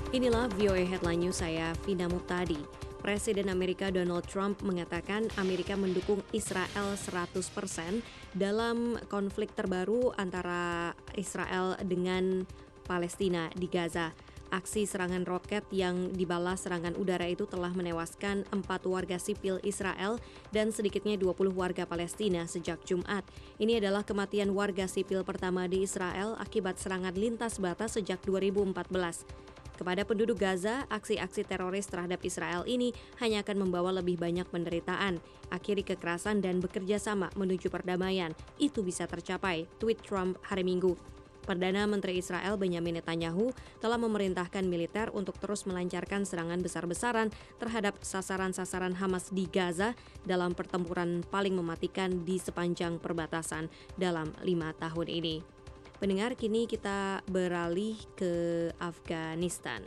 Inilah VOA Headline News, saya Vina Muptadi. Presiden Amerika Donald Trump mengatakan Amerika mendukung Israel 100% dalam konflik terbaru antara Israel dengan Palestina di Gaza. Aksi serangan roket yang dibalas serangan udara itu telah menewaskan 4 warga sipil Israel dan sedikitnya 20 warga Palestina sejak Jumat. Ini adalah kematian warga sipil pertama di Israel akibat serangan lintas batas sejak 2014. Kepada penduduk Gaza, aksi-aksi teroris terhadap Israel ini hanya akan membawa lebih banyak penderitaan. Akhiri kekerasan dan bekerja sama menuju perdamaian, itu bisa tercapai, tweet Trump hari Minggu. Perdana Menteri Israel Benjamin Netanyahu telah memerintahkan militer untuk terus melancarkan serangan besar-besaran terhadap sasaran-sasaran Hamas di Gaza dalam pertempuran paling mematikan di sepanjang perbatasan dalam 5 tahun ini. Pendengar, kini kita beralih ke Afghanistan.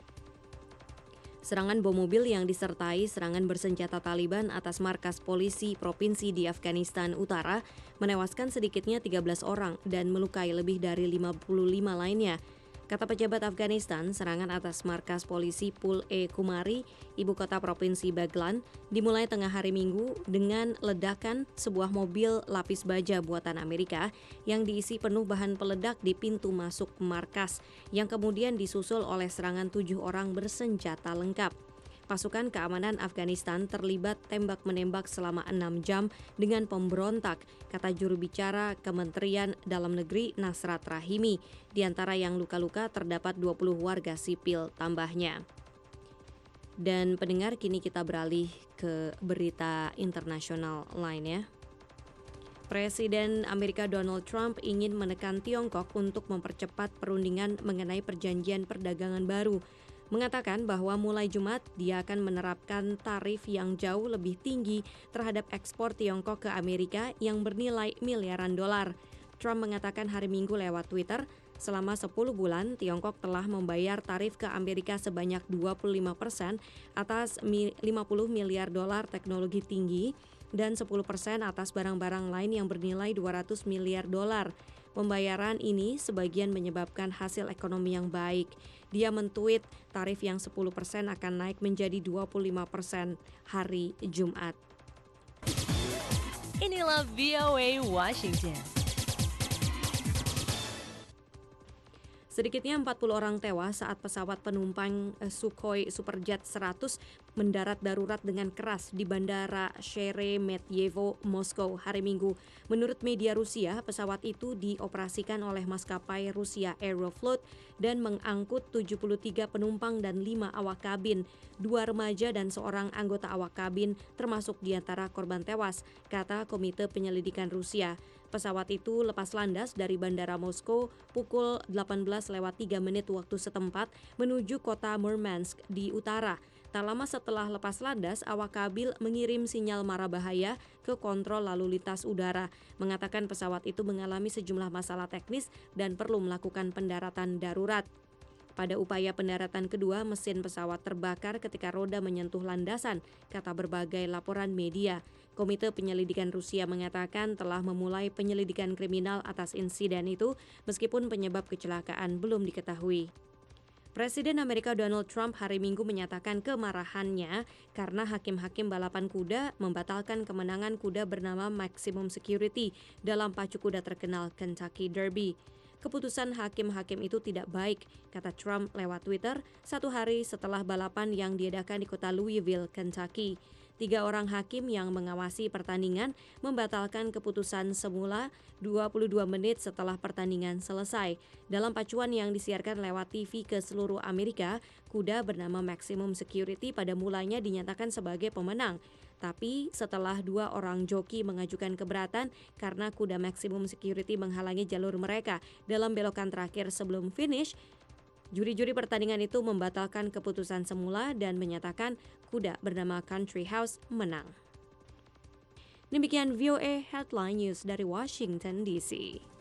Serangan bom mobil yang disertai serangan bersenjata Taliban atas markas polisi provinsi di Afghanistan Utara menewaskan sedikitnya 13 orang dan melukai lebih dari 55 lainnya. Kata pejabat Afghanistan, serangan atas markas polisi Pul-e-Kumari, ibu kota provinsi Baghlan, dimulai tengah hari Minggu dengan ledakan sebuah mobil lapis baja buatan Amerika yang diisi penuh bahan peledak di pintu masuk markas, yang kemudian disusul oleh serangan 7 orang bersenjata lengkap. Pasukan keamanan Afghanistan terlibat tembak-menembak selama 6 jam dengan pemberontak, kata juru bicara Kementerian Dalam Negeri Nasrat Rahimi. Di antara yang luka-luka terdapat 20 warga sipil tambahnya. Dan pendengar, kini kita beralih ke berita internasional lainnya. Presiden Amerika Donald Trump ingin menekan Tiongkok untuk mempercepat perundingan mengenai perjanjian perdagangan baru. Mengatakan bahwa mulai Jumat dia akan menerapkan tarif yang jauh lebih tinggi terhadap ekspor Tiongkok ke Amerika yang bernilai miliaran dolar. Trump mengatakan hari Minggu lewat Twitter, selama 10 bulan Tiongkok telah membayar tarif ke Amerika sebanyak 25% atas 50 miliar dolar teknologi tinggi dan 10% atas barang-barang lain yang bernilai 200 miliar dolar. Pembayaran ini sebagian menyebabkan hasil ekonomi yang baik. Dia mentweet tarif yang 10% akan naik menjadi 25% hari Jumat. Inilah VOA Washington. Sedikitnya 40 orang tewas saat pesawat penumpang Sukhoi Superjet 100 mendarat darurat dengan keras di Bandara Sheremetyevo, Moskow hari Minggu. Menurut media Rusia, pesawat itu dioperasikan oleh maskapai Rusia Aeroflot dan mengangkut 73 penumpang dan 5 awak kabin. 2 remaja dan seorang anggota awak kabin termasuk di antara korban tewas, kata Komite Penyelidikan Rusia. Pesawat itu lepas landas dari Bandara Moskow pukul 18:03 waktu setempat menuju kota Murmansk di utara. Tak lama setelah lepas landas, awak kabin mengirim sinyal mara bahaya ke kontrol lalu lintas udara, mengatakan pesawat itu mengalami sejumlah masalah teknis dan perlu melakukan pendaratan darurat. Pada upaya pendaratan kedua, mesin pesawat terbakar ketika roda menyentuh landasan, kata berbagai laporan media. Komite Penyelidikan Rusia mengatakan telah memulai penyelidikan kriminal atas insiden itu, meskipun penyebab kecelakaan belum diketahui. Presiden Amerika Donald Trump hari Minggu menyatakan kemarahannya karena hakim-hakim balapan kuda membatalkan kemenangan kuda bernama Maximum Security dalam pacu kuda terkenal Kentucky Derby. Keputusan hakim-hakim itu tidak baik, kata Trump lewat Twitter 1 hari setelah balapan yang diadakan di kota Louisville, Kentucky. 3 orang hakim yang mengawasi pertandingan membatalkan keputusan semula 22 menit setelah pertandingan selesai. Dalam pacuan yang disiarkan lewat TV ke seluruh Amerika, kuda bernama Maximum Security pada mulanya dinyatakan sebagai pemenang. Tapi setelah 2 orang joki mengajukan keberatan karena kuda Maximum Security menghalangi jalur mereka dalam belokan terakhir sebelum finish, juri-juri pertandingan itu membatalkan keputusan semula dan menyatakan kuda bernama Country House menang. Demikian VOA Headline News dari Washington DC.